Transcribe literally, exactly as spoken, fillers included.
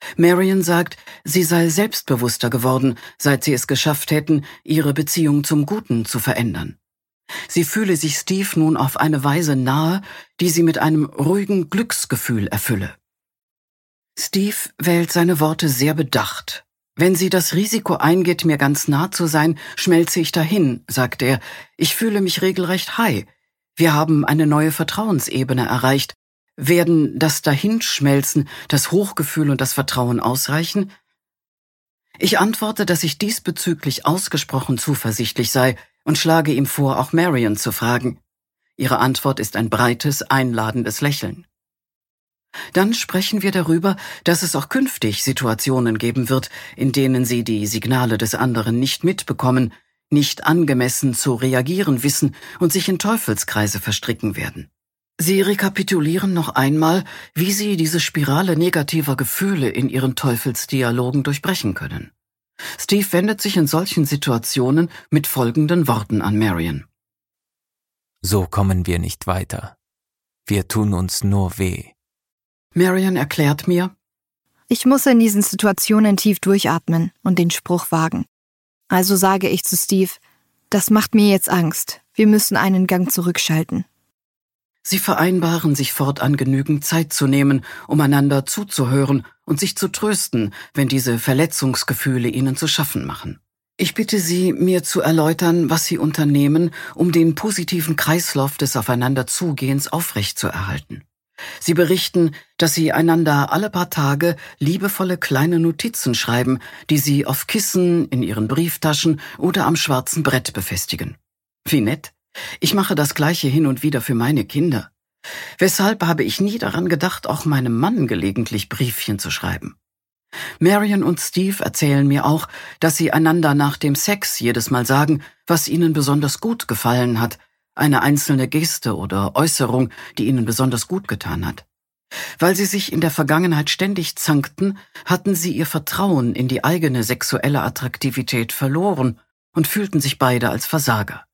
Marion sagt, sie sei selbstbewusster geworden, seit sie es geschafft hätten, ihre Beziehung zum Guten zu verändern. Sie fühle sich Steve nun auf eine Weise nahe, die sie mit einem ruhigen Glücksgefühl erfülle. Steve wählt seine Worte sehr bedacht. Wenn sie das Risiko eingeht, mir ganz nah zu sein, schmelze ich dahin, sagt er. Ich fühle mich regelrecht high. Wir haben eine neue Vertrauensebene erreicht. Werden das Dahinschmelzen, das Hochgefühl und das Vertrauen ausreichen? Ich antworte, dass ich diesbezüglich ausgesprochen zuversichtlich sei und schlage ihm vor, auch Marion zu fragen. Ihre Antwort ist ein breites, einladendes Lächeln. Dann sprechen wir darüber, dass es auch künftig Situationen geben wird, in denen sie die Signale des anderen nicht mitbekommen, nicht angemessen zu reagieren wissen und sich in Teufelskreise verstricken werden. Sie rekapitulieren noch einmal, wie sie diese Spirale negativer Gefühle in ihren Teufelsdialogen durchbrechen können. Steve wendet sich in solchen Situationen mit folgenden Worten an Marion. So kommen wir nicht weiter. Wir tun uns nur weh. Marion erklärt mir, ich muss in diesen Situationen tief durchatmen und den Spruch wagen. Also sage ich zu Steve, das macht mir jetzt Angst. Wir müssen einen Gang zurückschalten. Sie vereinbaren, sich fortan genügend Zeit zu nehmen, um einander zuzuhören und sich zu trösten, wenn diese Verletzungsgefühle ihnen zu schaffen machen. Ich bitte Sie, mir zu erläutern, was Sie unternehmen, um den positiven Kreislauf des Aufeinanderzugehens aufrechtzuerhalten. Sie berichten, dass Sie einander alle paar Tage liebevolle kleine Notizen schreiben, die Sie auf Kissen, in Ihren Brieftaschen oder am schwarzen Brett befestigen. Wie nett. Ich mache das Gleiche hin und wieder für meine Kinder. Weshalb habe ich nie daran gedacht, auch meinem Mann gelegentlich Briefchen zu schreiben? Marion und Steve erzählen mir auch, dass sie einander nach dem Sex jedes Mal sagen, was ihnen besonders gut gefallen hat, eine einzelne Geste oder Äußerung, die ihnen besonders gut getan hat. Weil sie sich in der Vergangenheit ständig zankten, hatten sie ihr Vertrauen in die eigene sexuelle Attraktivität verloren und fühlten sich beide als Versager.